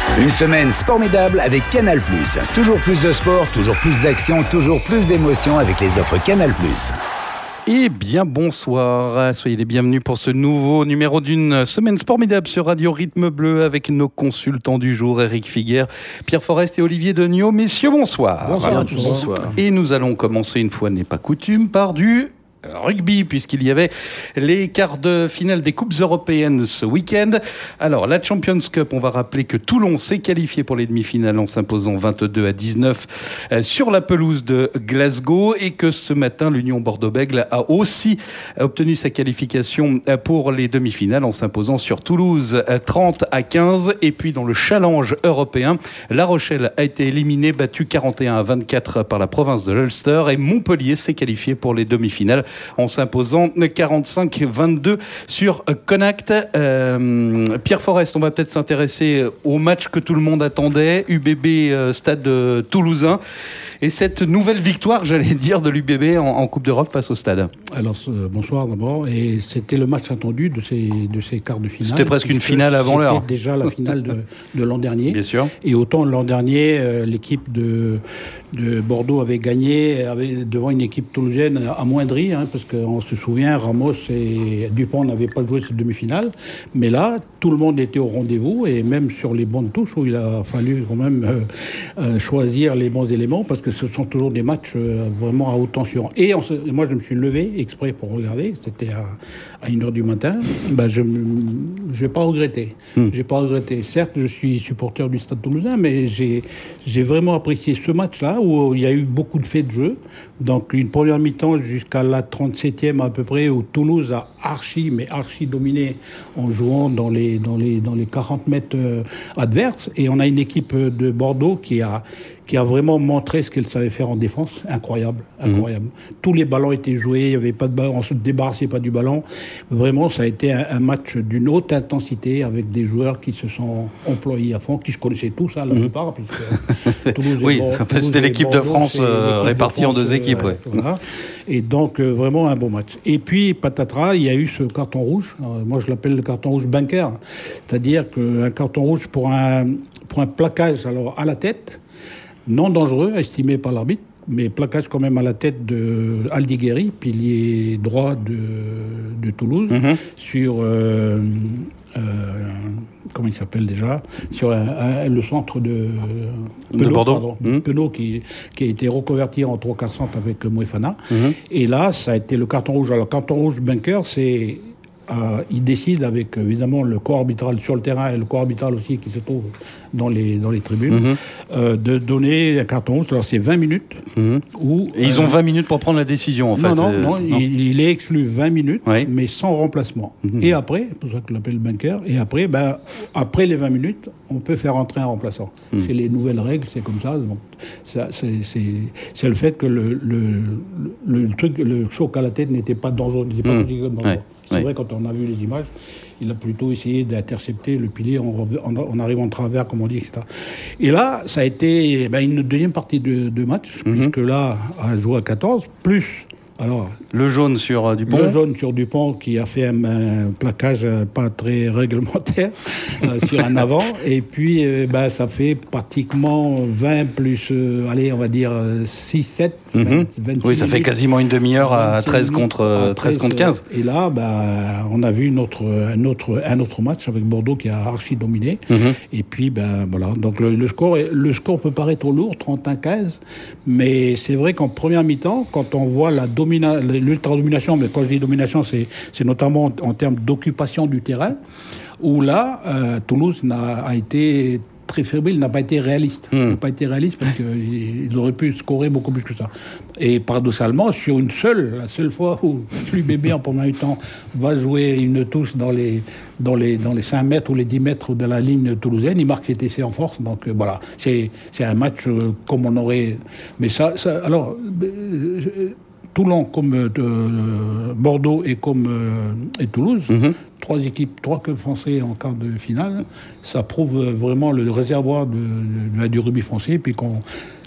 Une semaine formidable avec Canal+. Toujours plus de sport, toujours plus d'action, toujours plus d'émotions avec les offres Canal+. Eh bien, bonsoir. Soyez les bienvenus pour ce nouveau numéro d'une semaine formidable sur Radio Rythme Bleu avec nos consultants du jour, Eric Figuer, Pierre Forest et Olivier Degnaud. Messieurs, bonsoir. Bonsoir à tous. Bonsoir. Et nous allons commencer, une fois n'est pas coutume, par du rugby, puisqu'il y avait les quarts de finale des Coupes européennes ce week-end. Alors, la Champions Cup, on va rappeler que Toulon s'est qualifié pour les demi-finales en s'imposant 22-19 sur la pelouse de Glasgow, et que ce matin, l'Union Bordeaux-Bègles a aussi obtenu sa qualification pour les demi-finales en s'imposant sur Toulouse 30-15. Et puis, dans le challenge européen, La Rochelle a été éliminée, battue 41-24 par la province de l'Ulster, et Montpellier s'est qualifié pour les demi-finales en s'imposant 45-22 sur Connacht. Pierre Forest, on va peut-être s'intéresser au match que tout le monde attendait, UBB Stade Toulousain, et cette nouvelle victoire, j'allais dire, de l'UBB en Coupe d'Europe face au Stade. Alors, bonsoir d'abord, et c'était le match attendu de ces quarts de finale. C'était presque une finale avant l'heure. C'était déjà la finale de l'an dernier. Bien sûr. Et autant l'an dernier, l'équipe de Bordeaux avait gagné devant une équipe toulousaine amoindrie, parce qu'on se souvient, Ramos et Dupont n'avaient pas joué cette demi-finale. Mais là, tout le monde était au rendez-vous, et même sur les bancs de touche, où il a fallu quand même choisir les bons éléments, parce que ce sont toujours des matchs vraiment à haute tension. Et moi, je me suis levé exprès pour regarder, c'était à 1h du matin. Je n'ai pas regretté. J'ai pas regretté. Certes, je suis supporter du Stade Toulousain, mais j'ai vraiment apprécié ce match-là, où il y a eu beaucoup de faits de jeu. Donc, une première mi-temps jusqu'à la 37e à peu près, où Toulouse a archi dominé en jouant dans les 40 mètres adverses. Et on a une équipe de Bordeaux qui a vraiment montré ce qu'elle savait faire en défense. Incroyable. Tous les ballons étaient joués, il y avait pas de ballon, on se débarrassait pas du ballon. Vraiment, ça a été un match d'une haute intensité, avec des joueurs qui se sont employés à fond, qui se connaissaient tous, la plupart. Oui, c'était l'équipe de France répartie en deux équipes. Voilà. Et donc, vraiment un bon match. Et puis, patatras, il y a eu ce carton rouge. Moi, je l'appelle le carton rouge bunker. C'est-à-dire qu'un carton rouge pour un plaquage à la tête, non dangereux, estimé par l'arbitre, mais plaquage quand même à la tête de Aldigueri, pilier droit de Toulouse, sur comment il s'appelle déjà, sur le centre de Bordeaux, Penaud, qui a été reconverti en 3/4 centre avec Mouefana. Et là, ça a été le carton rouge. Alors, carton rouge bunker, c'est il décide, avec évidemment le corps arbitral sur le terrain et le corps arbitral aussi qui se trouve dans les tribunes, de donner un carton rouge. Alors, c'est 20 minutes. Et ils ont 20 minutes pour prendre la décision, en fait. Non. Il est exclu 20 minutes, mais sans remplacement. Et après, c'est pour ça que je l'appelle bunker, et après, après les 20 minutes, on peut faire entrer un remplaçant. C'est les nouvelles règles, c'est comme ça. Donc, c'est le fait que le choc à la tête n'était pas dangereux, C'est vrai, quand on a vu les images, il a plutôt essayé d'intercepter le pilier en arrivant de travers, comme on dit, etc. Et là, ça a été une deuxième partie de match, puisque là, a joué à 14, plus... Alors, le jaune sur Dupont. Le jaune sur Dupont, qui a fait un plaquage pas très réglementaire sur un avant. Et puis, ça fait pratiquement 20 plus, on va dire 6, 7, 26 oui, ça fait quasiment une demi-heure à 13 contre 15. Et là, on a vu un autre match avec Bordeaux qui a archi dominé. Et puis, voilà. Donc, le score peut paraître lourd, 31-15. Mais c'est vrai qu'en première mi-temps, quand on voit l'ultra-domination, mais quand je dis domination, c'est notamment en termes d'occupation du terrain, où là, Toulouse a été très fébrile, n'a pas été réaliste. Il n'a pas été réaliste parce qu'il aurait pu scorer beaucoup plus que ça. Et paradoxalement, sur la seule fois où l'UBB en première mi-temps va jouer une touche dans les 5 mètres ou les 10 mètres de la ligne toulousaine, il marque cet essai en force. Donc voilà, c'est un match comme on aurait... Mais alors... Toulon comme Bordeaux et Toulouse, trois clubs français en quart de finale, ça prouve vraiment le réservoir du rugby français, puis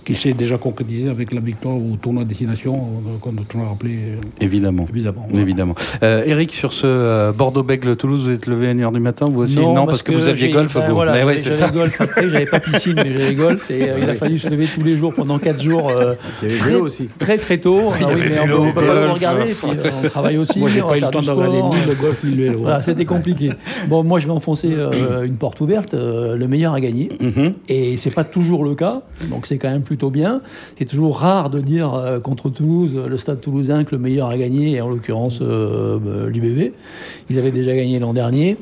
qui s'est déjà concrétisé avec la victoire au tournoi Destination, quand on a rappelé. Évidemment. Eric, sur ce Bordeaux-Bègles-Toulouse, vous êtes levé à 1h du matin, vous aussi? Non, parce que vous aviez golf. Voilà, j'avais golf après, j'avais pas piscine, mais j'avais golf, et il a fallu se lever tous les jours pendant 4 jours. Il y avait vélo aussi. Très tôt. Mais on peut pas tout regarder, et puis on travaille aussi. Moi, j'ai pas eu le temps de regarder ni le golf, ni le vélo. Voilà, c'était compliqué. Bon, moi, je vais enfoncer une porte ouverte. Le meilleur a gagné. Et c'est pas toujours le cas, donc c'est quand même plutôt bien. C'est toujours rare de dire contre Toulouse, le Stade Toulousain, que le meilleur a gagné, et en l'occurrence l'UBB. Ils avaient déjà gagné l'an dernier.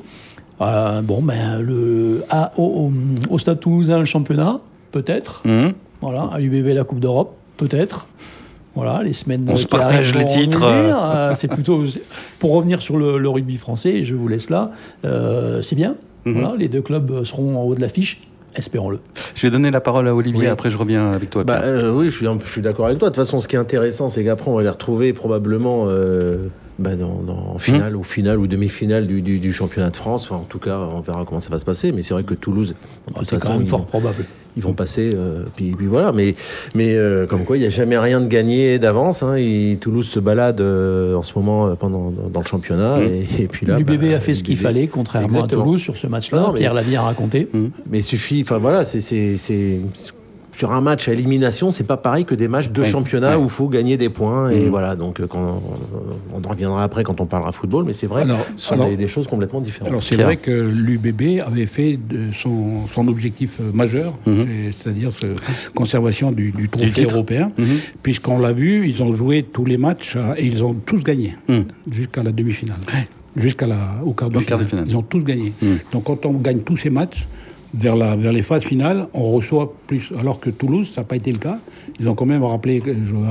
Au Stade Toulousain, le championnat, peut-être. Voilà, à l'UBB, la Coupe d'Europe, peut-être. Voilà, les semaines on se partage les titres. C'est plutôt pour revenir sur le rugby français. Je vous laisse là. C'est bien. Voilà, les deux clubs seront en haut de l'affiche. Espérons-le. Je vais donner la parole à Olivier, après je reviens avec toi. Oui, je suis d'accord avec toi. De toute façon, ce qui est intéressant, c'est qu'après, on va les retrouver probablement en finale, ou finale ou demi-finale du championnat de France. Enfin, en tout cas, on verra comment ça va se passer. Mais c'est vrai que Toulouse, c'est quand même fort probable. Ils vont passer, puis voilà. Mais comme quoi, il n'y a jamais rien de gagné d'avance. Toulouse se balade en ce moment dans le championnat. Et puis là, l'UBB a fait ce qu'il fallait, contrairement à Toulouse sur ce match-là. Pierre l'a bien raconté. Mais il suffit. Enfin voilà, c'est sur un match à élimination, c'est pas pareil que des matchs de championnat où il faut gagner des points. Et voilà, donc on en reviendra après quand on parlera football, mais c'est vrai, ce sont des choses complètement différentes. Alors c'est vrai que l'UBB avait fait son objectif majeur, c'est-à-dire conservation du trophée européen, puisqu'on l'a vu, ils ont joué tous les matchs et ils ont tous gagné jusqu'à la demi-finale, au quart de finale. Ils ont tous gagné. Donc quand on gagne tous ces matchs, vers les phases finales, on reçoit plus. Alors que Toulouse, ça n'a pas été le cas. Ils ont quand même rappelé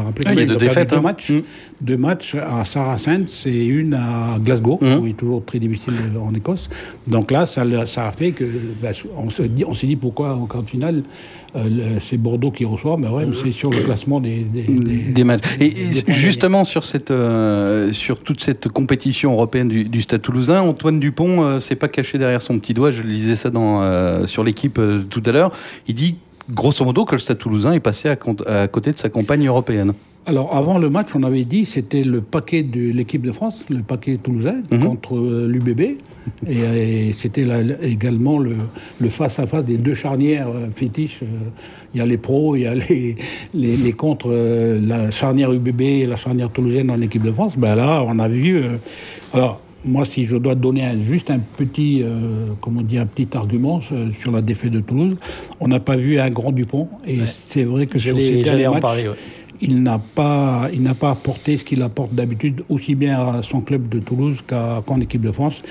deux matchs à Saracens et une à Glasgow, où il est toujours très difficile en Écosse. Donc là, ça a fait que on s'est dit pourquoi en quart de finale c'est Bordeaux qui reçoit, mais c'est sur le classement des matchs. Et justement sur toute cette compétition européenne du Stade Toulousain, Antoine Dupont s'est pas caché derrière son petit doigt. Je lisais ça sur l'équipe tout à l'heure. Il dit grosso modo que le Stade Toulousain est passé à côté de sa campagne européenne. Alors, avant le match, on avait dit c'était le paquet de l'équipe de France, le paquet toulousain contre l'UBB. Et c'était également le face-à-face des deux charnières fétiches. Il y a les pros, il y a les contre la charnière UBB et la charnière toulousaine en équipe de France. Là, on a vu... alors, moi, si je dois donner juste un petit argument sur la défaite de Toulouse, on n'a pas vu un grand Dupont. Et c'est vrai que sur ces derniers matchs... Il n'a pas apporté ce qu'il apporte d'habitude, aussi bien à son club de Toulouse qu'en équipe de France.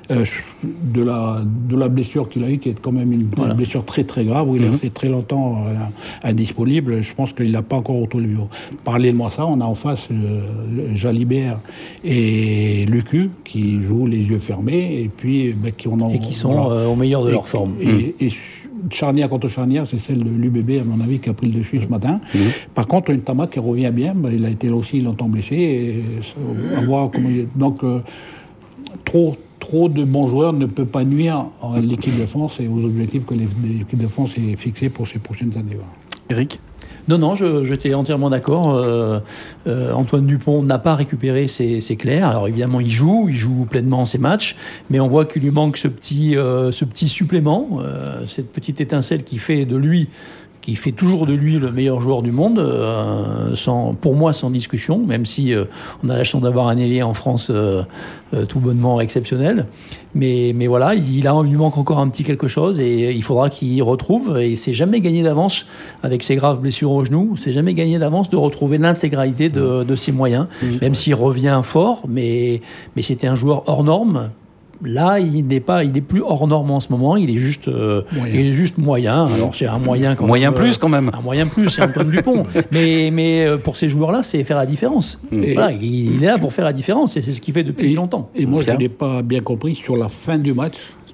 De la blessure qu'il a eue, qui est quand même une blessure très très grave, où il est resté très longtemps indisponible. Je pense qu'il n'a pas encore retrouvé le niveau. Parallèlement à ça, on a en face Jalibert et Lucu, qui jouent les yeux fermés, et puis qui sont au meilleur de leur forme. Et charnière contre charnière, c'est celle de l'UBB, à mon avis, qui a pris le dessus ce matin. Par contre, Ntama qui revient bien, il a été là aussi longtemps blessé. Et à voir comment donc, trop de bons joueurs ne peut pas nuire à l'équipe de France et aux objectifs que l'équipe de France est fixée pour ces prochaines années. Eric ? Non, j'étais entièrement d'accord. Antoine Dupont n'a pas récupéré, c'est clair. Alors évidemment, il joue pleinement ses matchs, mais on voit qu'il lui manque ce petit supplément, cette petite étincelle qui fait toujours de lui le meilleur joueur du monde, pour moi sans discussion, même si on a la chance d'avoir un ailier en France tout bonnement exceptionnel. Mais voilà, il lui manque encore un petit quelque chose et il faudra qu'il retrouve. Et c'est jamais gagné d'avance, avec ses graves blessures au genou, c'est jamais gagné d'avance de retrouver l'intégralité de ses moyens, même s'il revient fort, mais c'était un joueur hors norme. Là, il est plus hors norme en ce moment. Il est juste moyen. Alors c'est un moyen quand même. Plus quand même. Un moyen plus, c'est Antoine Dupont. Mais pour ces joueurs-là, c'est faire la différence. Voilà, il est là pour faire la différence et c'est ce qu'il fait depuis longtemps. Et moi, je n'ai pas bien compris sur la fin du match.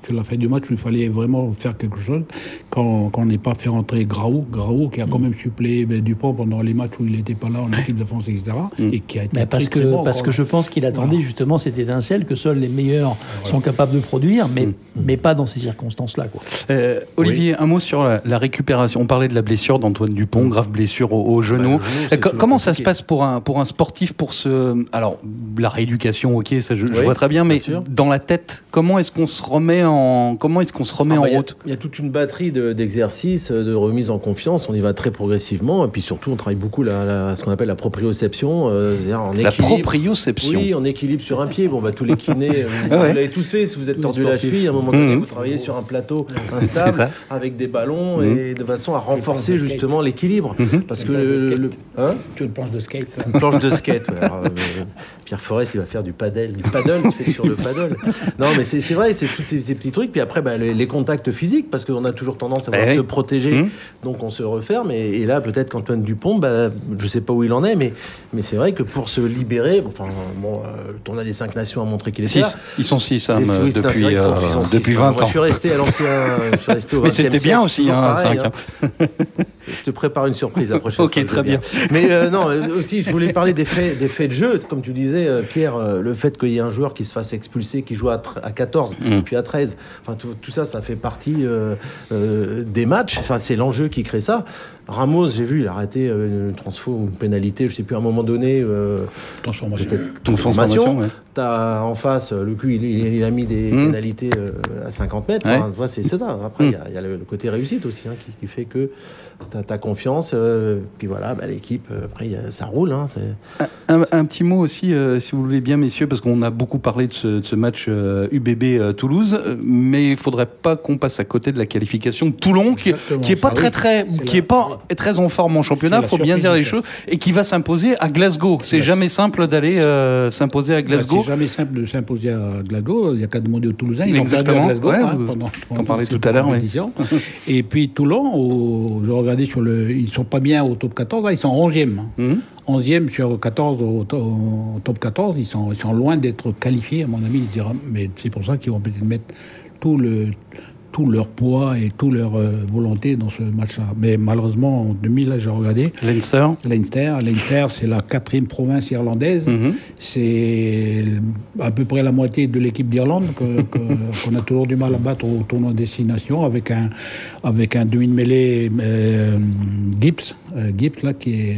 sur la fin du match où il fallait vraiment faire quelque chose. Quand on n'est pas fait rentrer Graou qui a quand même suppléé Dupont pendant les matchs où il n'était pas là en équipe de France, etc. Et qui a été parce que je pense qu'il attendait justement cette étincelle que seuls les meilleurs sont capables de produire, mais pas dans ces circonstances-là, quoi. Olivier, un mot sur la récupération. On parlait de la blessure d'Antoine Dupont, grave blessure au genou. Comment ça se passe pour un sportif alors, la rééducation, ok, ça je vois très bien, mais dans la tête, comment est-ce qu'on se remet en route? Il y a toute une batterie d'exercices, de remise en confiance. On y va très progressivement, et puis surtout, on travaille beaucoup ce qu'on appelle la proprioception, c'est-à-dire en équilibre. La proprioception. Oui, en équilibre sur un pied. Bon, tous les kinés, vous l'avez tous fait. Si vous êtes tordu la cheville, à un moment donné, vous travaillez sur un plateau instable avec des ballons et de façon à renforcer justement l'équilibre. Parce que tu as une planche de skate. Une planche de skate. Alors, Pierre Forest, il va faire du paddle. Du paddle, tu fais sur le paddle. Non, mais c'est vrai, c'est tous ces petits trucs. Puis après, les contacts physiques, parce qu'on a toujours tendance à vouloir se protéger. Donc on se referme. Et là, peut-être qu'Antoine Dupont, je ne sais pas où il en est, mais c'est vrai que pour se libérer, le tournoi des 5 Nations a montré qu'il était là. Ils sont 6 depuis 20 ans. Je suis resté à l'ancien. Mais c'était bien aussi, 5. Je te prépare une surprise la prochaine fois. Ok, très bien. Mais aussi, je voulais parler des faits de jeu. Comme tu disais, Pierre, le fait qu'il y ait un joueur qui se fasse expulser, qui joue à 14, puis à 13, enfin, tout ça, ça fait partie des matchs. Enfin, c'est l'enjeu qui crée ça. Ramos, j'ai vu, il a arrêté une transfo ou une pénalité, je ne sais plus, à un moment donné. Transformation. Ouais. T'as en face, le cul, il a mis des pénalités à 50 mètres. Enfin, c'est ça. Après, il y a le côté réussite aussi, qui fait que t'as confiance. Puis voilà, l'équipe, après, ça roule. Un petit mot aussi, si vous voulez bien, messieurs, parce qu'on a beaucoup parlé de ce match UBB Toulouse, mais il ne faudrait pas qu'on passe à côté de la qualification de Toulon, qui n'est pas très en forme en championnat, il faut bien dire les choses, et qui va s'imposer à Glasgow. C'est jamais simple d'aller s'imposer à Glasgow. C'est jamais simple de s'imposer à Glasgow. Il n'y a qu'à demander aux Toulousains. Ils Exactement. ont perdu à Glasgow pendant parlait tout à l'heure. Et puis Toulon, je regardais ils ne sont pas bien au top 14, là, ils sont 11e. 11e sur 14 au top 14. Ils sont loin d'être qualifiés, à mon avis. Mais c'est pour ça qu'ils vont peut-être mettre tout leur poids et toute leur volonté dans ce match-là. Mais malheureusement, en 2000, là, j'ai regardé. Leinster, c'est la 4e province irlandaise. C'est à peu près la moitié de l'équipe d'Irlande qu'on a toujours du mal à battre au tournoi Destination avec un demi-mêlée Gibbs, là, qui est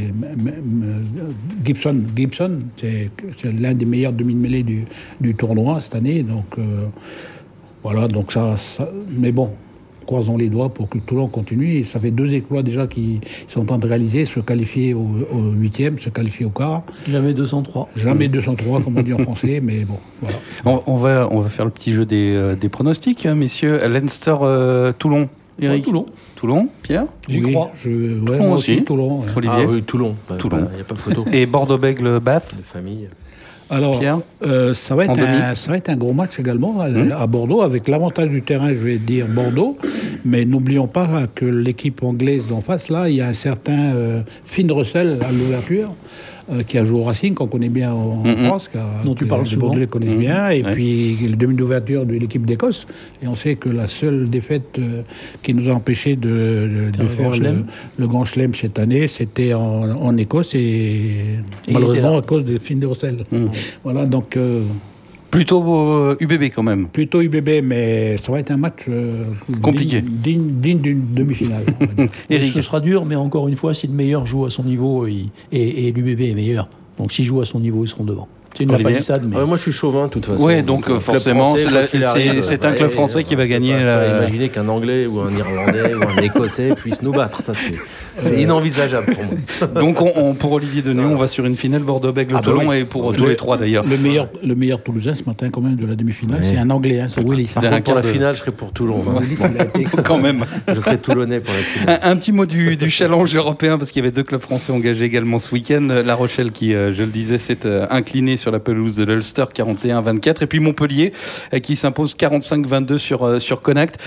Gibson, c'est l'un des meilleurs demi-mêlées du tournoi cette année. Donc voilà, donc ça, mais bon, croisons les doigts pour que Toulon continue. Et ça fait 2 exploits déjà qu'ils sont en train de réaliser, se qualifier au 8e, se qualifier au quart. Jamais 203. Jamais 203, comme on dit en français, mais bon, voilà. On va faire le petit jeu des pronostics, messieurs. Leinster-Toulon. Eric. Toulon, Pierre. J'y crois. Toulon moi aussi. Toulon. Olivier. Ah oui, Toulon. Il n'y a pas de photo. Et Bordeaux-Bègles-Bath. De famille. Alors, ça va être un gros match également à Bordeaux, avec l'avantage du terrain, je vais dire Bordeaux. Mais n'oublions pas que l'équipe anglaise d'en face, là, il y a un certain Finn Russell à l'ouverture, qui a joué au Racing, qu'on connaît bien en France, dont tu parles souvent. Les Bordelais connaissent bien, et puis le demi d'ouverture de l'équipe d'Écosse. Et on sait que la seule défaite qui nous a empêché de faire le Grand Chelem cette année, c'était en Écosse, et malheureusement à cause de Finn Russell. Voilà, donc... Plutôt UBB quand même. Plutôt UBB, mais ça va être un match compliqué, digne d'une demi-finale. Eric, ce sera dur, mais encore une fois, si le meilleur joue à son niveau et l'UBB est meilleur, donc s'il joue à son niveau, ils seront devant. C'est une palissade, mais... moi, je suis chauvin, de toute façon. Oui, donc forcément, c'est un club français qui va gagner. Imaginer qu'un Anglais ou un Irlandais ou un Écossais puisse nous battre. Ça, c'est inenvisageable pour moi. Donc, pour Olivier Denis, on va sur une finale Bordeaux-Bègles-Toulon et pour tous les trois d'ailleurs. Le meilleur Toulousain ce matin, quand même, de la demi-finale, c'est un Anglais, c'est Willis. Pour la finale, je serai pour Toulon. Quand même. Je serai Toulonnais pour la finale. Un petit mot du challenge européen, parce qu'il y avait 2 clubs français engagés également ce week-end. La Rochelle qui, je le disais, s'est incliné sur la pelouse de l'Ulster 41-24. Et puis Montpellier qui s'impose 45-22 sur Connacht.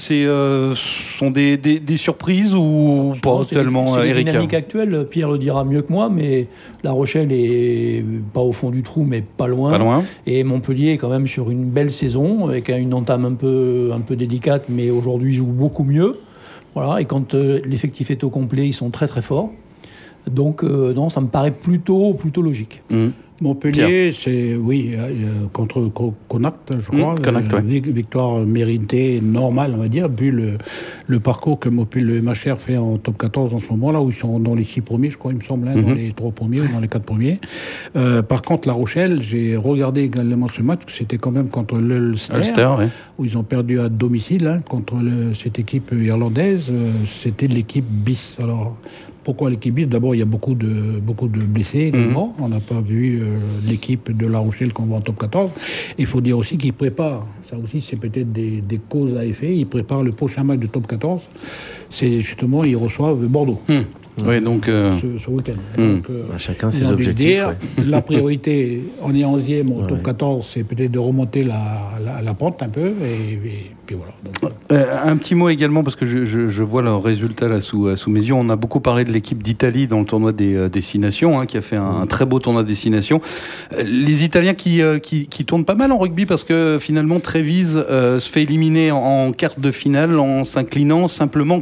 Sont des surprises ou pas tellement, Eric? C'est la Eric? dynamique actuelle, Pierre le dira mieux que moi, mais La Rochelle est pas au fond du trou, mais pas loin. Pas loin. Et Montpellier est quand même sur une belle saison, avec une entame un peu délicate, mais aujourd'hui joue beaucoup mieux. Voilà, et quand l'effectif est au complet, ils sont très très forts. Donc non, ça me paraît plutôt logique. Montpellier, c'est contre Connacht, je crois. Connacht, victoire méritée, normale, on va dire, vu le parcours que le MHR fait en top 14 en ce moment, là où ils sont dans les 6 premiers, je crois, il me semble, dans les 3 premiers ou dans les 4 premiers. Par contre, La Rochelle, j'ai regardé également ce match, c'était quand même contre l'Ulster, où ils ont perdu à domicile contre cette équipe irlandaise. C'était l'équipe bis. Alors, pourquoi l'équipe bis? D'abord, il y a beaucoup de blessés également. On n'a pas vu l'équipe de La Rochelle qu'on voit en top 14. Il faut dire aussi qu'ils préparent, ça aussi c'est peut-être des causes à effet, ils préparent le prochain match de top 14. C'est justement, ils reçoivent Bordeaux. Oui, donc ce week-end. Donc, chacun ses objectifs. La priorité, on est 11e au top 14, c'est peut-être de remonter la pente un peu, et puis voilà. Donc, un petit mot également, parce que je vois le résultat là sous mes yeux. On a beaucoup parlé de l'équipe d'Italie dans le tournoi des destinations, qui a fait un très beau tournoi de destination. Les Italiens qui tournent pas mal en rugby, parce que finalement Trévise se fait éliminer en quart de finale en s'inclinant simplement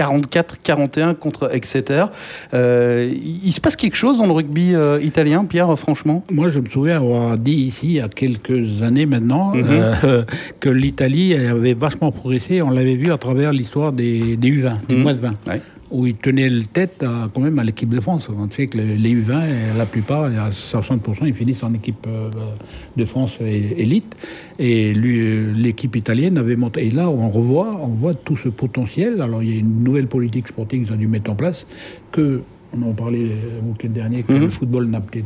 44-41 contre Exeter. Il se passe quelque chose dans le rugby italien, Pierre, franchement? Moi, je me souviens avoir dit ici, il y a quelques années maintenant, que l'Italie avait vachement progressé. On l'avait vu à travers l'histoire des U20, des moins de 20. Ouais. Où ils tenaient le tête quand même à l'équipe de France. On sait que les U20, la plupart, à 60%, ils finissent en équipe de France élite. Et l'équipe italienne avait monté. Et là, on voit tout ce potentiel. Alors, il y a une nouvelle politique sportive qu'ils ont dû mettre en place on en parlait le week-end dernier, que le football n'a peut-être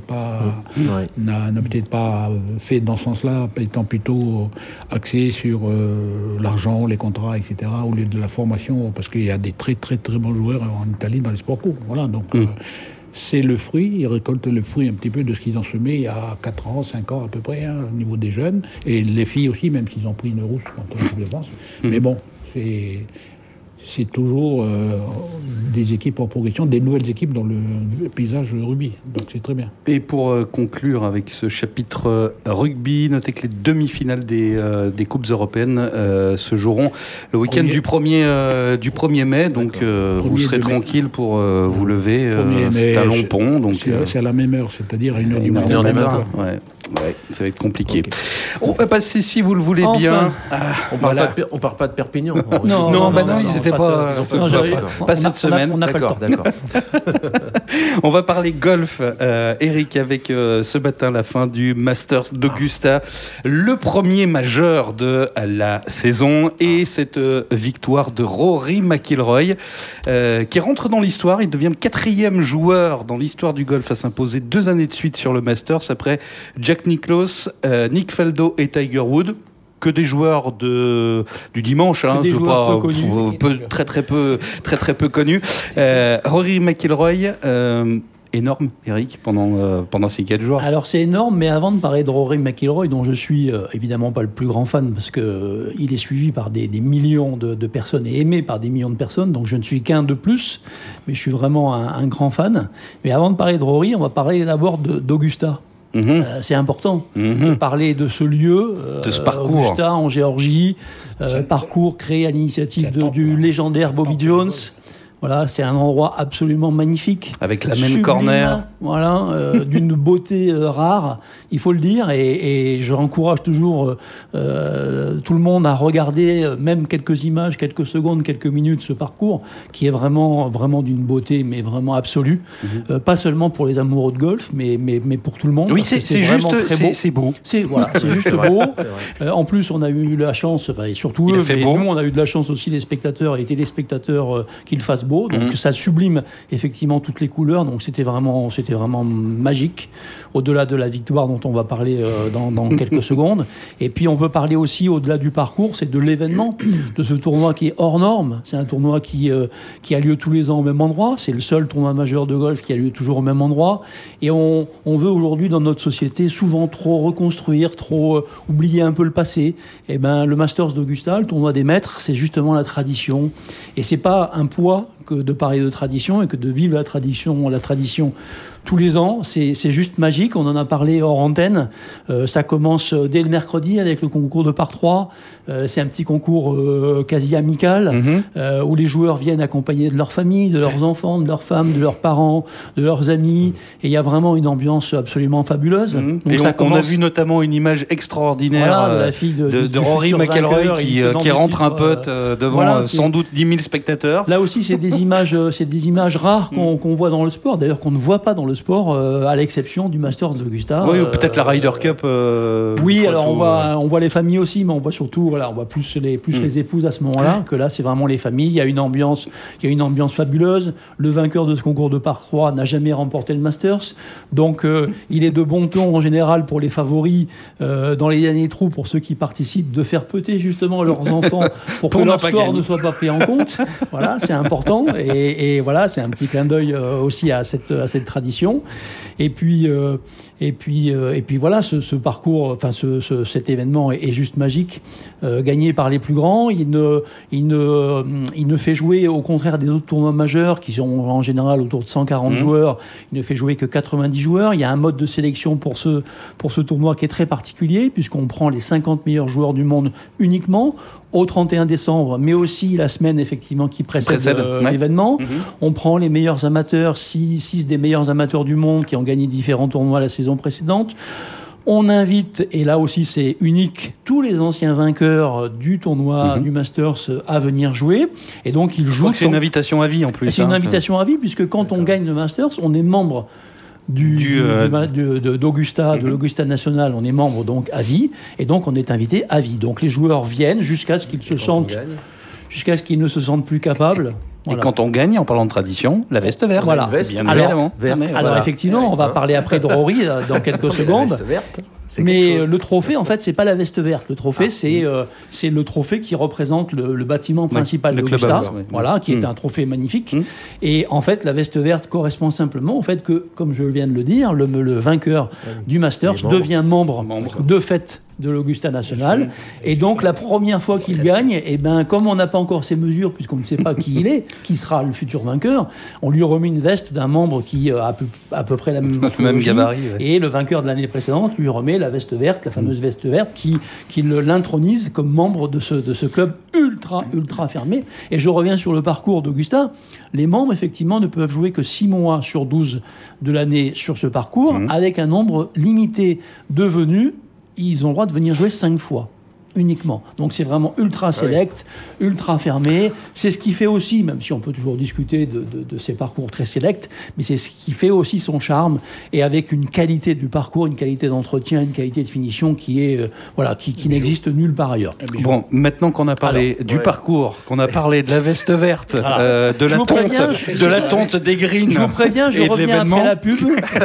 pas fait dans ce sens-là, étant plutôt axé sur l'argent, les contrats, etc., au lieu de la formation, parce qu'il y a des très très très bons joueurs en Italie dans les sports courts. Voilà, donc c'est le fruit, ils récoltent le fruit un petit peu de ce qu'ils ont semé il y a 4 ans, 5 ans à peu près, au niveau des jeunes, et les filles aussi, même s'ils ont pris une rousse contre l'équipe de France. Mais bon, c'est toujours des équipes en progression, des nouvelles équipes dans le paysage rugby. Donc c'est très bien. Et pour conclure avec ce chapitre rugby, notez que les demi-finales des Coupes européennes se joueront le week-end du 1er mai. Donc vous serez tranquille pour vous lever. C'est un long pont. Donc c'est à la même heure, c'est-à-dire à 1h du matin. Ouais, ça va être compliqué. On va passer, si vous le voulez bien. On part pas de Perpignan. Non, ils n'étaient pas cette semaine. D'accord. On va parler golf, Eric, avec ce matin la fin du Masters d'Augusta, le premier majeur de la saison, et cette victoire de Rory McIlroy qui rentre dans l'histoire. Il devient le 4e joueur dans l'histoire du golf à s'imposer 2 années de suite sur le Masters, après Jack Nicklaus, Nick Faldo et Tiger Woods. Que des joueurs du dimanche, des joueurs peu connus, très peu connus. Rory McIlroy, énorme, Eric, pendant ces 4 jours. Alors c'est énorme, mais avant de parler de Rory McIlroy, dont je suis évidemment pas le plus grand fan, parce que il est suivi par des millions de personnes et aimé par des millions de personnes, donc je ne suis qu'un de plus, mais je suis vraiment un grand fan. Mais avant de parler de Rory, on va parler d'abord d'Augusta. C'est important de parler de ce lieu, de ce parcours. Augusta en Géorgie, parcours créé à l'initiative du légendaire Bobby Jones. Voilà, c'est un endroit absolument magnifique. Avec la même corner. Voilà, d'une beauté rare, il faut le dire. Et je encourage toujours tout le monde à regarder même quelques images, quelques secondes, quelques minutes, ce parcours, qui est vraiment, vraiment d'une beauté, mais vraiment absolue. Pas seulement pour les amoureux de golf, mais pour tout le monde. Oui, c'est juste très beau. C'est beau. C'est juste beau. En plus, on a eu la chance, et surtout eux, mais nous, on a eu de la chance aussi, les spectateurs et téléspectateurs, qu'ils fassent beau. Donc ça sublime effectivement toutes les couleurs. Donc c'était vraiment magique. Au-delà de la victoire dont on va parler dans quelques secondes. Et puis on peut parler aussi au-delà du parcours, c'est de l'événement, de ce tournoi qui est hors norme. C'est un tournoi qui a lieu tous les ans au même endroit. C'est le seul tournoi majeur de golf qui a lieu toujours au même endroit. Et on veut aujourd'hui dans notre société souvent trop reconstruire, trop oublier un peu le passé. Et ben le Masters d'Augusta, le tournoi des maîtres, c'est justement la tradition. Et c'est pas un poids que de parler de tradition et que de vivre la tradition tous les ans, c'est juste magique. On en a parlé hors antenne. Ça commence dès le mercredi avec le concours de par 3. C'est un petit concours quasi amical où les joueurs viennent accompagnés de leur famille, de leurs enfants, de leurs femmes, de leurs parents, de leurs amis. Et il y a vraiment une ambiance absolument fabuleuse. Donc et on a vu notamment une image extraordinaire de la fille de Rory McIlroy qui rentre un peu devant sans doute 10 000 spectateurs. Là aussi, c'est des images rares qu'on voit dans le sport, d'ailleurs qu'on ne voit pas dans le sport, à l'exception du Masters d'Augusta. Oui, ou peut-être la Ryder Cup. Oui, alors on voit les familles aussi, mais on voit surtout, on voit plus les épouses à ce moment-là, que là, c'est vraiment les familles. Il y a une ambiance fabuleuse. Le vainqueur de ce concours de par 3 n'a jamais remporté le Masters, donc il est de bon ton en général pour les favoris dans les derniers trous, pour ceux qui participent, de faire peuter justement leurs enfants pour que leur score ne soit pas pris en compte. Voilà, c'est important, et voilà, c'est un petit clin d'œil aussi à cette tradition. Et puis voilà, ce parcours, enfin cet événement est juste magique, gagné par les plus grands. Il ne fait jouer, au contraire des autres tournois majeurs qui sont en général autour de 140 joueurs, il ne fait jouer que 90 joueurs. Il y a un mode de sélection pour ce tournoi qui est très particulier, puisqu'on prend les 50 meilleurs joueurs du monde uniquement au 31 décembre, mais aussi la semaine effectivement qui précède l'événement. On prend les meilleurs amateurs, 6 des meilleurs amateurs du monde qui ont gagné différents tournois la saison précédente. On invite, et là aussi c'est unique, tous les anciens vainqueurs du tournoi du Masters à venir jouer. Et donc ils jouent. C'est une invitation à vie en plus. C'est une invitation à vie, puisque quand on gagne le Masters, on est membre d'Augusta, de l'Augusta National, on est membre donc à vie, et donc on est invité à vie. Donc les joueurs viennent jusqu'à ce qu'ils ne se sentent plus capables. Voilà. Et quand on gagne, en parlant de tradition, la veste verte. Voilà. Alors effectivement, on va parler après de Rory dans quelques secondes. La veste verte. Mais le trophée, en fait, c'est pas la veste verte. Le trophée, c'est le trophée qui représente le bâtiment principal d'Augusta, qui est un trophée magnifique. Et en fait, la veste verte correspond simplement au fait que, comme je viens de le dire, le vainqueur du Masters devient membre de fait de l'Augusta National. Et donc, la première fois qu'il gagne, comme on n'a pas encore ces mesures, puisqu'on ne sait pas qui sera le futur vainqueur, on lui remet une veste d'un membre qui a à peu près la même gabarit. Et le vainqueur de l'année précédente lui remet la veste verte, la fameuse veste verte, qui l'intronise comme membre de ce club ultra fermé. Et je reviens sur le parcours d'Augusta. Les membres, effectivement, ne peuvent jouer que 6 mois sur 12 de l'année sur ce parcours, avec un nombre limité de venues. Ils ont le droit de venir jouer 5 fois. Uniquement. Donc c'est vraiment ultra select, ultra fermé. C'est ce qui fait aussi, même si on peut toujours discuter de ces parcours très sélects, mais c'est ce qui fait aussi son charme, et avec une qualité du parcours, une qualité d'entretien, une qualité de finition qui est qui n'existe nulle part ailleurs. Bon, maintenant qu'on a parlé du parcours, qu'on a parlé de la veste verte, de la tonte des greens, je vous préviens, je reviens après la pub.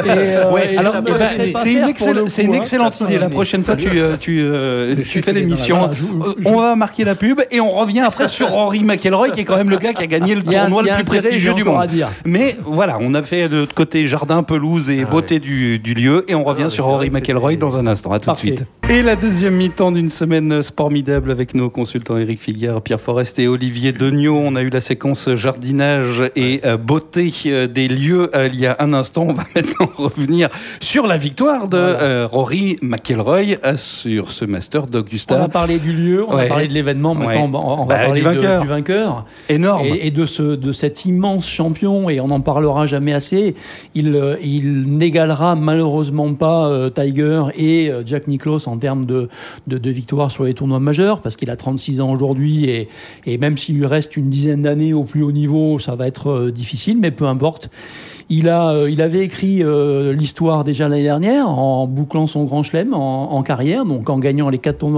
C'est une excellente idée. La prochaine fois, tu fais l'émission. On va marquer la pub et on revient après sur Rory McIlroy, qui est quand même le gars qui a gagné le tournoi le plus prestigieux du monde. Mais voilà, on a fait de l'autre côté jardin, pelouse et beauté du lieu, et on revient sur Rory McIlroy dans un instant. À tout de suite. Et la deuxième mi-temps d'une semaine formidable avec nos consultants Éric Figuière, Pierre Forest et Olivier Degnaud. On a eu la séquence jardinage et beauté des lieux il y a un instant. On va maintenant revenir sur la victoire de Rory McIlroy sur ce Master d'Augusta. On a parlé du lieu, on a parlé de l'événement, maintenant on va parler du vainqueur. Énorme. Et de cet immense champion, et on n'en parlera jamais assez. Il n'égalera malheureusement pas Tiger et Jack Nicklaus en termes de victoires sur les tournois majeurs, parce qu'il a 36 ans aujourd'hui, et même s'il lui reste une dizaine d'années au plus haut niveau, ça va être difficile, mais peu importe. Il avait écrit l'histoire déjà l'année dernière en bouclant son Grand Chelem en carrière, donc en gagnant les 4 tournois du Grand Chelem.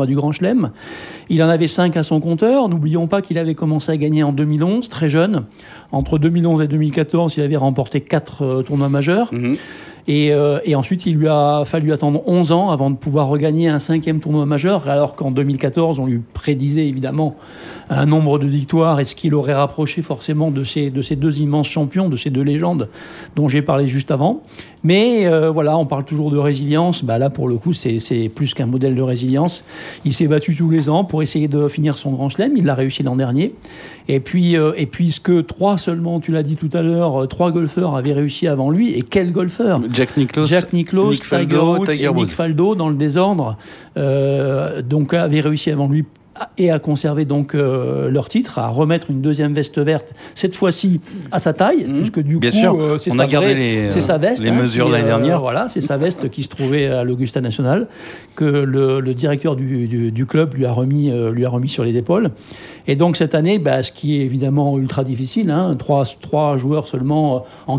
Chelem. Il en avait 5 à son compteur. N'oublions pas qu'il avait commencé à gagner en 2011, très jeune. Entre 2011 et 2014, il avait remporté 4 tournois majeurs. Et ensuite, il lui a fallu attendre 11 ans avant de pouvoir regagner un 5e tournoi majeur, alors qu'en 2014, on lui prédisait évidemment un nombre de victoires et ce qui l'aurait rapproché forcément de ces 2 immenses champions, de ces 2 légendes dont j'ai parlé juste avant. Mais voilà, on parle toujours de résilience. Là, pour le coup, c'est plus qu'un modèle de résilience. Il s'est battu tous les ans pour essayer de finir son Grand Chelem. Il l'a réussi l'an dernier. Et puis, ce que 3 seulement, tu l'as dit tout à l'heure, 3 golfeurs avaient réussi avant lui. Et quels golfeurs ? Jack Nicklaus, Tiger Woods et Nick Faldo, dans le désordre, donc avaient réussi avant lui et à conserver donc leur titre, à remettre une 2e veste verte, cette fois-ci à sa taille, puisque du coup, c'est sa veste. Les mesures de l'année dernière. Voilà, c'est sa veste qui se trouvait à l'Augusta National, que le directeur du club lui a remis sur les épaules. Et donc cette année, ce qui est évidemment ultra difficile, 3 joueurs seulement en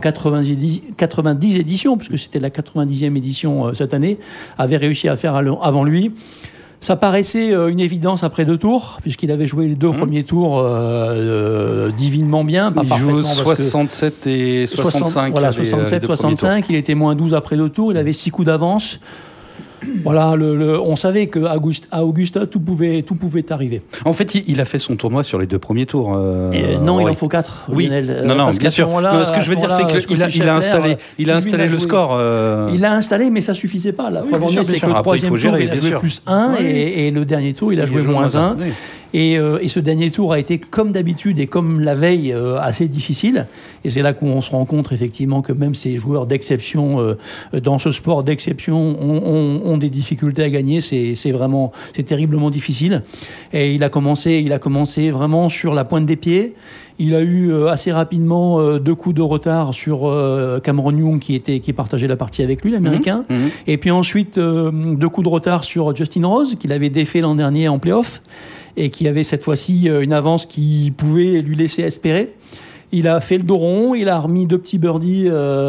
90 éditions, puisque c'était la 90e édition cette année, avaient réussi à faire avant lui. Ça paraissait une évidence après 2 tours, puisqu'il avait joué les 2 premiers tours divinement bien, pas parfaitement. Il joue 67 et 65. Voilà, 67, 65. Il était moins 12 après 2 tours. Il avait 6 coups d'avance. Voilà, on savait qu'à Augusta, tout pouvait arriver. En fait, il a fait son tournoi sur les 2 premiers tours. Non, il en faut 4. Oui, non, bien sûr. Ce que je veux dire, c'est qu'il a installé le score. Il l'a installé, mais ça ne suffisait pas. La preuve en est, c'est que le 3e tour, il a joué plus 1, et le dernier tour, il a joué moins 1. Et ce dernier tour a été, comme d'habitude et comme la veille, assez difficile. Et c'est là qu'on se rend compte effectivement que même ces joueurs d'exception, dans ce sport d'exception, ont des difficultés à gagner. C'est terriblement difficile. Et il a commencé vraiment sur la pointe des pieds. Il a eu assez rapidement 2 coups de retard sur Cameron Young qui partageait la partie avec lui, l'Américain. Et puis ensuite 2 coups de retard sur Justin Rose, qu'il avait défait l'an dernier en play-off, et qui avait cette fois-ci une avance qui pouvait lui laisser espérer. Il a fait le dos rond, il a remis 2 petits birdies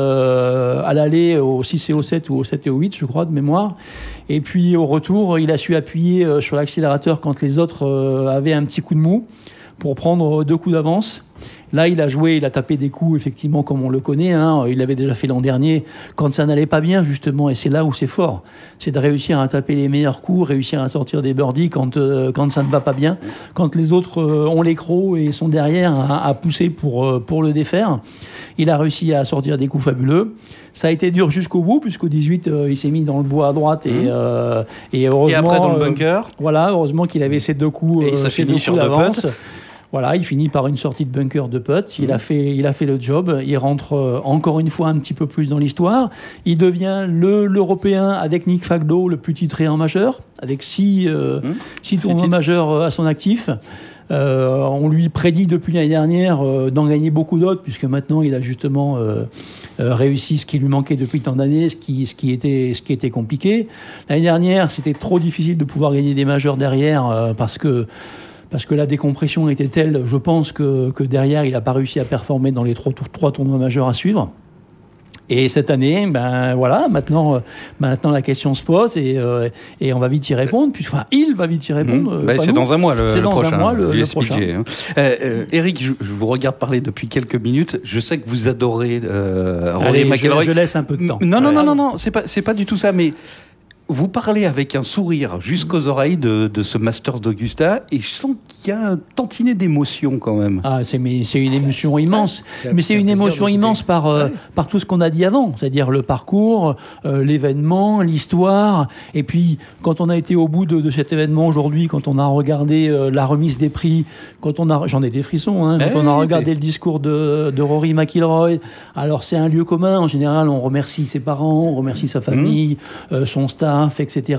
à l'aller au 6 et au 7, ou au 7 et au 8, je crois, de mémoire. Et puis au retour, il a su appuyer sur l'accélérateur quand les autres avaient un petit coup de mou pour prendre 2 coups d'avance. Là, il a tapé des coups, effectivement, comme on le connaît. Il l'avait déjà fait l'an dernier, quand ça n'allait pas bien, justement. Et c'est là où c'est fort. C'est de réussir à taper les meilleurs coups, réussir à sortir des birdies quand ça ne va pas bien, quand les autres ont les crocs et sont derrière à pousser pour le défaire. Il a réussi à sortir des coups fabuleux. Ça a été dur jusqu'au bout, puisqu'au 18, il s'est mis dans le bois à droite. Et heureusement, et après, dans le bunker. Voilà, heureusement qu'il avait ces 2 coups, et ça finit sur d'avance. Voilà, il finit par une sortie de bunker de putt. Il a fait le job. Il rentre encore une fois un petit peu plus dans l'histoire. Il devient l'Européen avec Nick Faldo le plus titré en majeur, avec 6 tournois majeurs à son actif. On lui prédit depuis l'année dernière d'en gagner beaucoup d'autres, puisque maintenant il a justement réussi ce qui lui manquait depuis tant d'années, ce qui était compliqué. L'année dernière, c'était trop difficile de pouvoir gagner des majeurs derrière, parce que la décompression était telle, je pense que derrière, il n'a pas réussi à performer dans les 3 tournois majeurs à suivre. Et cette année, maintenant la question se pose et on va vite y répondre. Il va vite y répondre. C'est dans un mois le prochain. Le prochain. Eric, je vous regarde parler depuis quelques minutes. Je sais que vous adorez Rory McIlroy. Je laisse un peu de temps. Non, c'est pas du tout ça, mais vous parlez avec un sourire jusqu'aux oreilles de ce Masters d'Augusta, et je sens qu'il y a un tantinet d'émotion quand même. C'est une émotion immense. Mais c'est une émotion immense par tout ce qu'on a dit avant, c'est-à-dire le parcours, l'événement, l'histoire. Et puis, quand on a été au bout de cet événement aujourd'hui, quand on a regardé la remise des prix, j'en ai des frissons, quand on a regardé le discours de Rory McIlroy, alors c'est un lieu commun. En général, on remercie ses parents, on remercie sa famille, son staff, etc.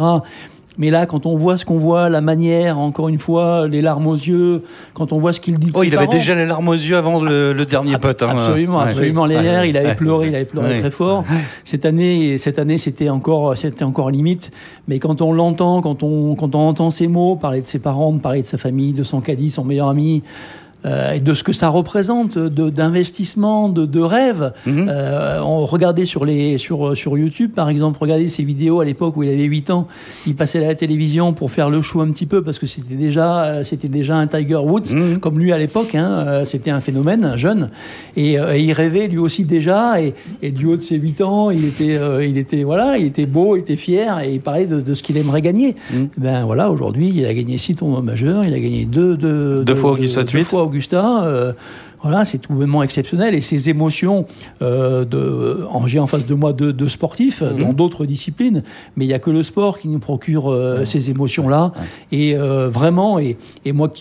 Mais là, quand on voit ce qu'on voit, la manière, encore une fois, les larmes aux yeux, quand on voit ce qu'il dit de ses parents... Il avait déjà les larmes aux yeux avant le dernier putt. Absolument. Les nerfs, il avait pleuré très fort. Cette année, c'était encore limite. Mais quand on l'entend, quand on entend ces mots, parler de ses parents, parler de sa famille, de son caddie, son meilleur ami... et de ce que ça représente d'investissement, de rêve. On regardait sur YouTube, par exemple, regardez ces vidéos à l'époque où il avait 8 ans, il passait à la télévision pour faire le show un petit peu, parce que c'était déjà un Tiger Woods, comme lui à l'époque, c'était un phénomène, un jeune, et il rêvait lui aussi déjà, et du haut de ses 8 ans, il était beau, il était fier, et il parlait de ce qu'il aimerait gagner. Ben voilà, aujourd'hui, il a gagné 6 tournois majeurs, il a gagné deux fois Augusta de suite. Augusta, voilà, c'est tout bonnement exceptionnel. Et ces émotions, j'ai en face de moi deux sportifs dans d'autres disciplines, mais il n'y a que le sport qui nous procure ces émotions-là. Et vraiment, et moi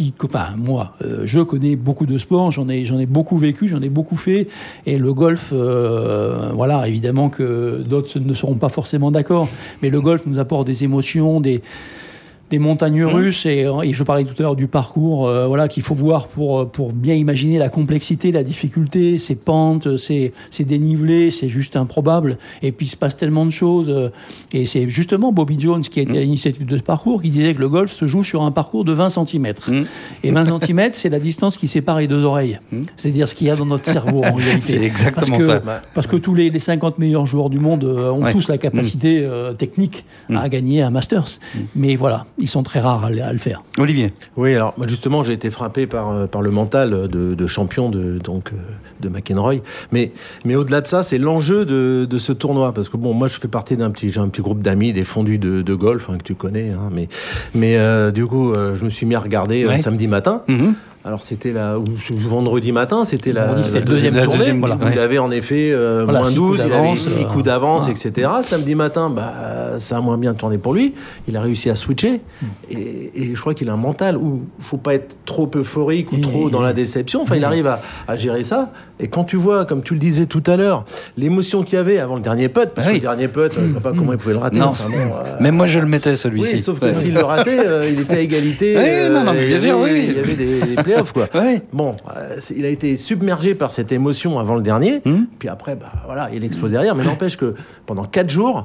je connais beaucoup de sports, j'en ai beaucoup vécu, j'en ai beaucoup fait. Et le golf, voilà, évidemment que d'autres ne seront pas forcément d'accord, mais le golf nous apporte des émotions, des montagnes russes, et je parlais tout à l'heure du parcours, voilà, qu'il faut voir pour bien imaginer la complexité, la difficulté, ces pentes, ces dénivelés, c'est juste improbable. Et puis il se passe tellement de choses, et c'est justement Bobby Jones qui a été à l'initiative de ce parcours, qui disait que le golf se joue sur un parcours de 20 cm. Et 20 cm, c'est la distance qui sépare les deux oreilles. C'est-à-dire ce qu'il y a dans notre cerveau en réalité. C'est exactement ça. Parce que tous les 50 meilleurs joueurs du monde ont tous la capacité technique à gagner un Masters. Mais voilà, ils sont très rares à le faire. Olivier. Oui, alors justement, j'ai été frappé par le mental de champion de McEnroe. Mais au-delà de ça, c'est l'enjeu de ce tournoi. Parce que bon, moi, je fais partie j'ai un petit groupe d'amis, des fondus de golf, que tu connais. Mais du coup, je me suis mis à regarder samedi matin. Alors c'était vendredi matin, c'était la deuxième tournée. Voilà. Il avait en effet moins 12, il avait 6 coups d'avance, etc. Samedi matin, ça a moins bien tourné pour lui. Il a réussi à switcher. Et je crois qu'il a un mental où il ne faut pas être trop euphorique ou trop dans la déception. Enfin, il arrive à gérer ça. Et quand tu vois, comme tu le disais tout à l'heure, l'émotion qu'il y avait avant le dernier putt, parce que le dernier putt, je ne sais pas comment il pouvait le rater. Non, même moi je le mettais celui-ci. Oui, sauf que s'il le ratait, il était à égalité. Bien sûr, il y avait des playoffs, quoi. Bon, il a été submergé par cette émotion avant le dernier. Puis après, voilà, il explose derrière. Mais n'empêche que pendant 4 jours,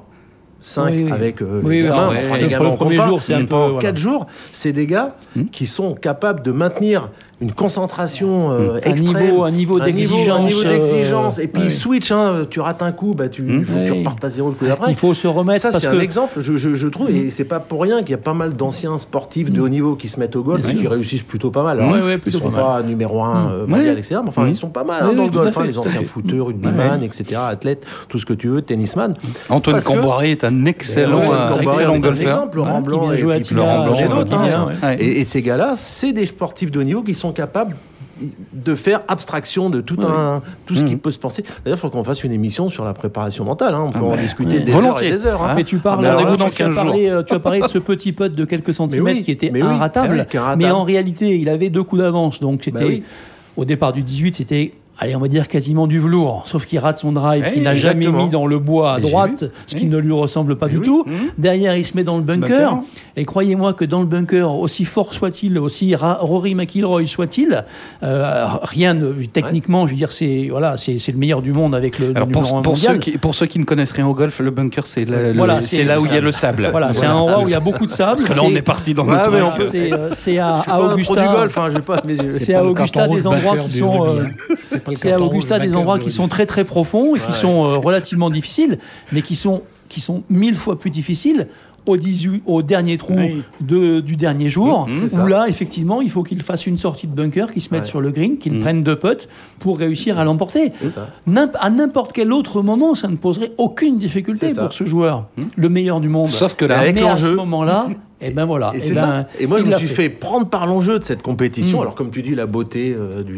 5 avec les gamins, les gamins le premier jour, c'est un peu... Pendant 4 jours, c'est des gars qui sont capables de maintenir une concentration extrême, un niveau d'exigence, et puis switch, tu rates un coup, tu repartes à zéro le coup d'après. Il faut se remettre. Ça, c'est un exemple, je trouve, et c'est pas pour rien qu'il y a pas mal d'anciens sportifs de haut niveau qui se mettent au golf et qui réussissent plutôt pas mal. Alors, ils sont pas numéro 1 mondial, etc. Mais enfin, ils sont pas mal dans le golf, les anciens footeurs, rugbyman, etc., athlètes, tout ce que tu veux, tennisman. Antoine Camboiré est un excellent golfeur. Exemple, Laurent Blanc et d'autres. Et ces gars-là, c'est des sportifs de haut niveau qui sont capables de faire abstraction de tout ce qui peut se penser. D'ailleurs, il faut qu'on fasse une émission sur la préparation mentale. On peut en discuter des heures et des heures. Mais tu parles, tu as parlé de ce petit putt de quelques centimètres qui était inratable. Mais en réalité, il avait 2 coups d'avance. Donc c'était au départ du 18, c'était... Allez, on va dire quasiment du velours, sauf qu'il rate son drive, qu'il n'a jamais mis dans le bois à droite, ce qui ne lui ressemble pas du tout. Derrière, il se met dans le bunker. Et croyez-moi que dans le bunker, aussi fort soit-il, aussi Rory McIlroy soit-il, rien techniquement, je veux dire, c'est le meilleur du monde avec le numéro 1 mondial. Pour ceux qui ne connaissent rien au golf, le bunker, c'est là où il y a le sable. Voilà, c'est un endroit où il y a beaucoup de sable. Parce que là, on est parti dans le c'est à Augusta. C'est à Augusta des endroits qui sont... C'est à Augusta des endroits qui sont très très profonds et qui sont relativement difficiles, mais qui sont 1000 fois plus difficiles au dernier trou du dernier jour, où là, effectivement, il faut qu'il fasse une sortie de bunker, qu'il se mette sur le green, qu'il prenne 2 putts pour réussir à l'emporter. À n'importe quel autre moment, ça ne poserait aucune difficulté pour ce joueur, le meilleur du monde. Sauf que là, avec à ce moment-là... Et ben voilà. Et moi, je me suis fait prendre par l'enjeu de cette compétition. Alors, comme tu dis, la beauté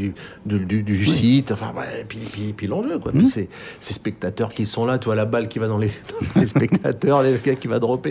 du site, et puis l'enjeu, quoi. Puis ces spectateurs qui sont là, tu vois la balle qui va dans les spectateurs, les gars qui va dropper.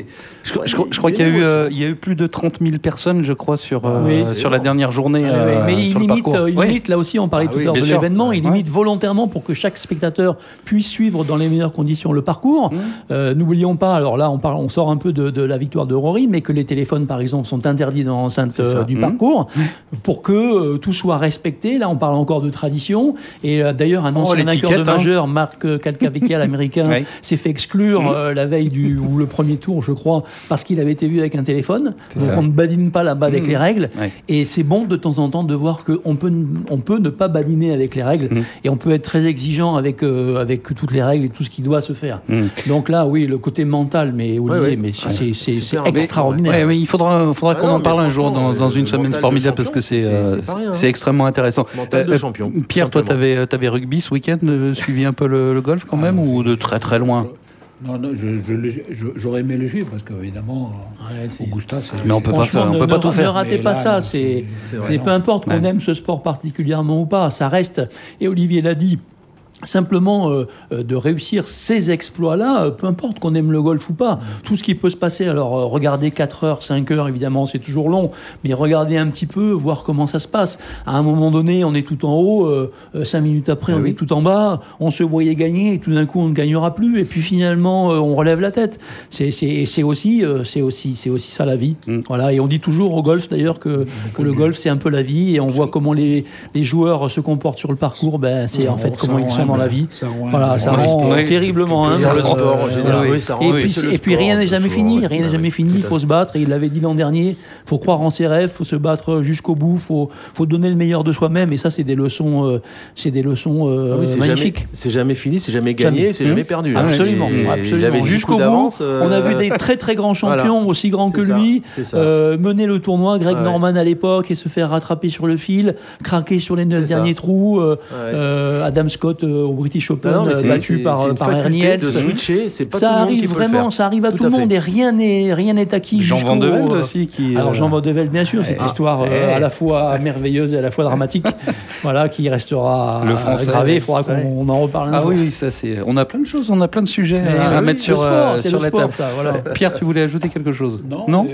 Je crois qu'il y a eu plus de 30 000 personnes, je crois, sur la dernière journée. Mais il limite, là aussi, on parlait tout à l'heure de l'événement, il limite volontairement pour que chaque spectateur puisse suivre dans les meilleures conditions le parcours. N'oublions pas, alors là, on sort un peu de la victoire de Rory, théorie, mais que les téléphones, par exemple, sont interdits dans l'enceinte du parcours, pour que tout soit respecté. Là, on parle encore de tradition. Et d'ailleurs, un ancien vainqueur de majeur, Marc Calcavecchia, l'américain, s'est fait exclure la veille ou le premier tour, je crois, parce qu'il avait été vu avec un téléphone. Donc on ne badine pas là-bas avec les règles. Et c'est bon de temps en temps de voir qu'on peut ne pas badiner avec les règles et on peut être très exigeant avec toutes les règles et tout ce qui doit se faire. Donc là, oui, le côté mental, mais Olivier, mais c'est extraordinaire. Mais il faudra qu'on en parle un jour dans une semaine formidable parce que c'est extrêmement intéressant. Mental de champion. Pierre, toi, t'avais rugby ce week-end, suivi un peu le golf quand même, ou de très très loin? Non, j'aurais aimé le suivre parce qu'évidemment, Augusta, c'est. Mais on peut pas tout faire. Ne ratez pas ça. C'est peu importe qu'on aime ce sport particulièrement ou pas, ça reste. Et Olivier l'a dit. Simplement de réussir ces exploits-là, peu importe qu'on aime le golf ou pas, tout ce qui peut se passer. Alors regardez 4 heures, 5 heures, évidemment c'est toujours long, mais regardez un petit peu, voir comment ça se passe. À un moment donné, on est tout en haut, 5 minutes après on est tout en bas, on se voyait gagner et tout d'un coup on ne gagnera plus et puis finalement on relève la tête. C'est aussi ça la vie. Voilà, et on dit toujours au golf d'ailleurs que le golf c'est un peu la vie et on voit comment les joueurs se comportent sur le parcours, c'est en fait comment ils sont dans la vie. Ça rend terriblement humble. Le sport en général. Et puis rien n'est jamais fini. Rien n'est jamais fini. Il faut se battre. Et il l'avait dit l'an dernier. Il faut croire en ses rêves. Il faut se battre jusqu'au bout. Il faut donner le meilleur de soi-même. Et ça, c'est des leçons magnifiques. C'est jamais fini. C'est jamais gagné. C'est jamais perdu. Absolument. Jusqu'au bout. On a vu des très très grands champions, aussi grands que lui, mener le tournoi. Greg Norman à l'époque et se faire rattraper sur le fil, craquer sur les 9 derniers trous. Adam Scott au British Open, battu par Ernie Els. Ça arrive vraiment, ça arrive à tout le monde et rien n'est acquis. Jean Van de Velde aussi. Alors Jean Van de Velde, bien sûr, cette histoire à la fois merveilleuse et à la fois dramatique, voilà, qui restera gravée. Il faudra qu'on en reparle un jour. Oui, ça c'est. On a plein de choses, on a plein de sujets à mettre sur la table. Pierre, tu voulais ajouter quelque chose? Non.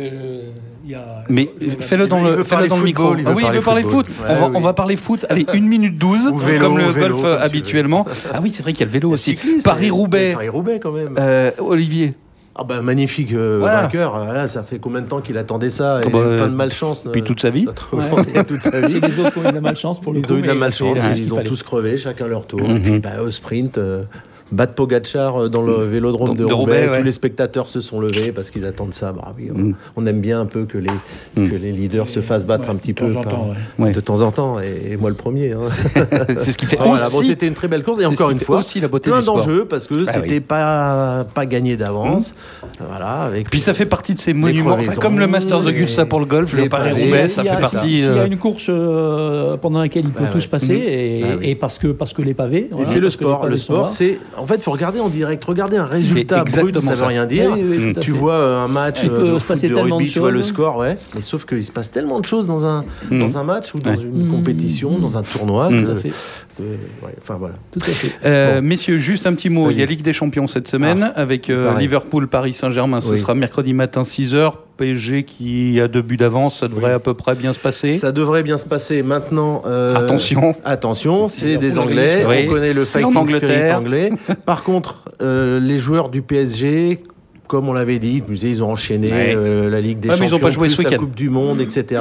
Mais fais-le dans le micro. Oui, il veut parler foot. On va parler foot. Allez, 1 minute 12, comme le golf habituellement. Ah oui, c'est vrai qu'il y a le vélo aussi. Paris-Roubaix quand même. Olivier. Magnifique vainqueur. Là, ça fait combien de temps qu'il attendait ça et plein de malchance. Depuis toute sa vie. Toute sa vie. Les autres ont eu de la malchance pour le coup. Ils ont eu de la malchance. Ils ont tous crevé, chacun leur tour. Puis au sprint. Battre Pogacar dans le vélodrome de Roubaix, tous les spectateurs se sont levés parce qu'ils attendent ça. On aime bien un peu que les leaders se fassent battre un petit peu de temps en temps, et moi le premier. C'est ce qui fait aussi. C'était une très belle course et encore une fois, aussi la beauté plein du sport. d'enjeux parce que c'était pas gagné d'avance. Puis ça fait partie de ces monuments, comme le Masters de Gulsa pour le golf, le Paris-Roubaix, ça fait partie. S'il y a une course pendant laquelle il peut tout se passer, et parce que les pavés. Et c'est le sport. Le sport, c'est. En fait, il faut regarder en direct. Regarder un résultat brut, ça ne veut rien dire. Tu vois un match de rugby, tu vois le score, mais sauf qu'il se passe tellement de choses dans un match ou dans une compétition, dans un tournoi. Tout à fait. Enfin voilà. Tout à fait. Messieurs, juste un petit mot. Il y a Ligue des Champions cette semaine avec Liverpool, Paris Saint-Germain. Ce sera mercredi matin 6h. PSG qui a 2 buts d'avance, ça devrait à peu près bien se passer. Ça devrait bien se passer. Maintenant, attention, c'est des Anglais. On connaît le fighting spirit anglais. Par contre, les joueurs du PSG, comme on l'avait dit, ils ont enchaîné la Ligue des Champions, ils n'ont pas joué ce la week-end. Coupe du Monde, etc.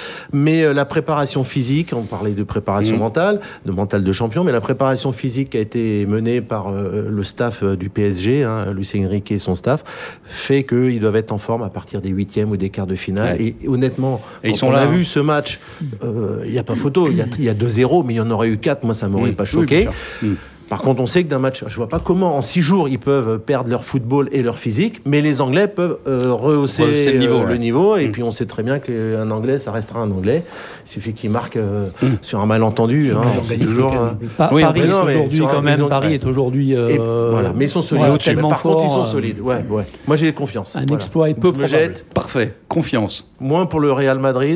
Mais la préparation physique, on parlait de préparation mentale, de mental de champion, mais la préparation physique qui a été menée par le staff du PSG, Luis Enrique et son staff, fait qu'ils doivent être en forme à partir des 8e ou des quarts de finale. Et honnêtement, quand on a vu ce match, il n'y a pas photo, il y a 2-0, mais il y en aurait eu 4, moi ça ne m'aurait pas choqué. Par contre, on sait que d'un match, je vois pas comment en 6 jours ils peuvent perdre leur football et leur physique, mais les Anglais peuvent rehausser le niveau. Et puis on sait très bien qu'un Anglais, ça restera un Anglais. Il suffit qu'il marque sur un malentendu. C'est toujours. Paris est aujourd'hui quand même. Paris est aujourd'hui. Voilà, mais ils sont solides. Par contre, ils sont solides. Ouais. Moi, j'ai confiance. Un exploit est peu probable. Parfait. Confiance. Moins pour le Real Madrid.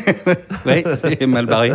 Oui, c'est mal barré.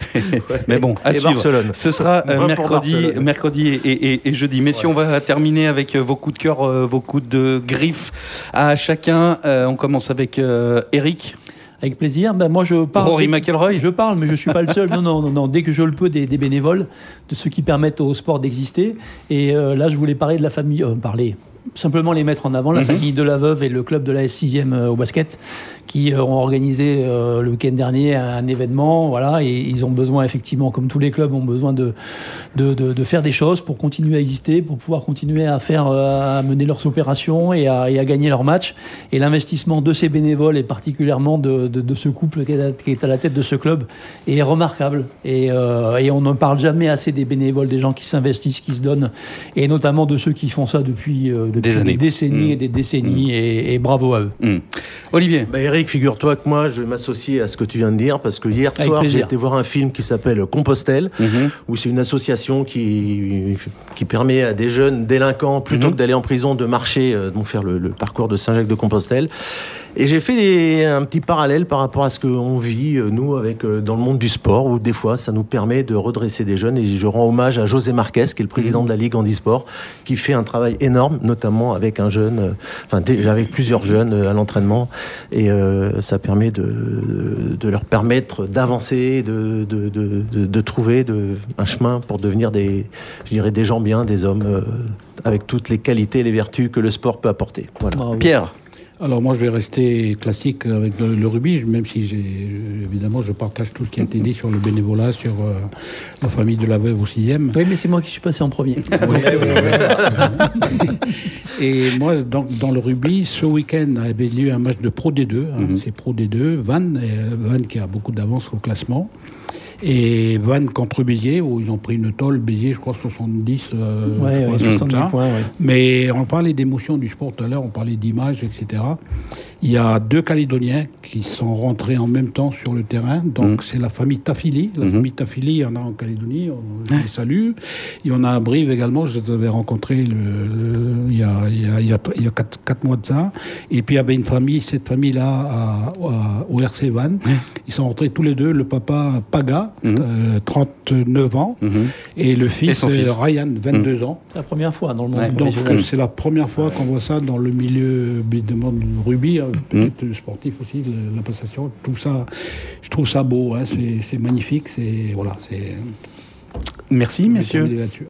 Mais bon, à suivre. Barcelone. Ce sera mercredi et jeudi. Messieurs, on va terminer avec vos coups de cœur, vos coups de griffe à chacun. On commence avec Eric. Avec plaisir. Moi, je parle. Rory McIlroy. Je parle, mais je ne suis pas le seul. Non. Dès que je le peux, des bénévoles, de ceux qui permettent au sport d'exister. Et là, je voulais parler de la famille. simplement les mettre en avant, la famille de la Veuve et le club de la S6e au basket, qui ont organisé le week-end dernier un événement, voilà, et ils ont besoin effectivement, comme tous les clubs, ont besoin de faire des choses pour continuer à exister, pour pouvoir continuer à mener leurs opérations et à gagner leurs matchs. Et l'investissement de ces bénévoles, et particulièrement de ce couple qui est à la tête de ce club, est remarquable. Et on ne parle jamais assez des bénévoles, des gens qui s'investissent, qui se donnent, et notamment de ceux qui font ça depuis des décennies et des décennies, et bravo à eux. Olivier. Eric, figure-toi que moi, je vais m'associer à ce que tu viens de dire, parce que hier soir, j'ai été voir un film qui s'appelle Compostelle, où c'est une association qui permet à des jeunes délinquants, plutôt que d'aller en prison, de marcher, donc faire le parcours de Saint-Jacques-de-Compostelle. Et j'ai fait un petit parallèle par rapport à ce qu'on vit, nous, dans le monde du sport, où des fois, ça nous permet de redresser des jeunes. Et je rends hommage à José Marquez, qui est le président de la Ligue Handisport, qui fait un travail énorme, notamment avec avec plusieurs jeunes à l'entraînement. Et ça permet de leur permettre d'avancer, de trouver un chemin pour devenir des gens bien, des hommes avec toutes les qualités et les vertus que le sport peut apporter. Voilà. Pierre. Alors moi je vais rester classique avec le rugby, même si évidemment je partage tout ce qui a été dit sur le bénévolat, sur la famille de la Veuve au 6e. Oui, mais c'est moi qui suis passé en premier. Et moi, dans le rugby, ce week-end avait lieu un match de Pro D2, c'est Pro D2, Vannes qui a beaucoup d'avance au classement. Et Vannes contre Béziers, où ils ont pris une tôle, Béziers, je crois, 70, 70 points. Ouais. Mais on parlait d'émotion du sport tout à l'heure, on parlait d'images, etc. Il y a 2 Calédoniens qui sont rentrés en même temps sur le terrain. Donc, c'est la famille Tafili. La famille Tafili, il y en a en Calédonie, on les salue. Il y en a à Brive également, je les avais rencontrés il y a 4 mois de ça. Et puis, il y avait cette famille-là au RC Vannes. Ils sont rentrés tous les deux, le papa Paga, 39 ans, et le fils, Ryan, 22 ans. C'est la première fois dans le monde professionnel. Donc, c'est la première fois qu'on voit ça dans le milieu du rugby, peut-être le sportif aussi, la passation, tout ça. Je trouve ça beau, c'est magnifique, voilà, Merci, messieurs.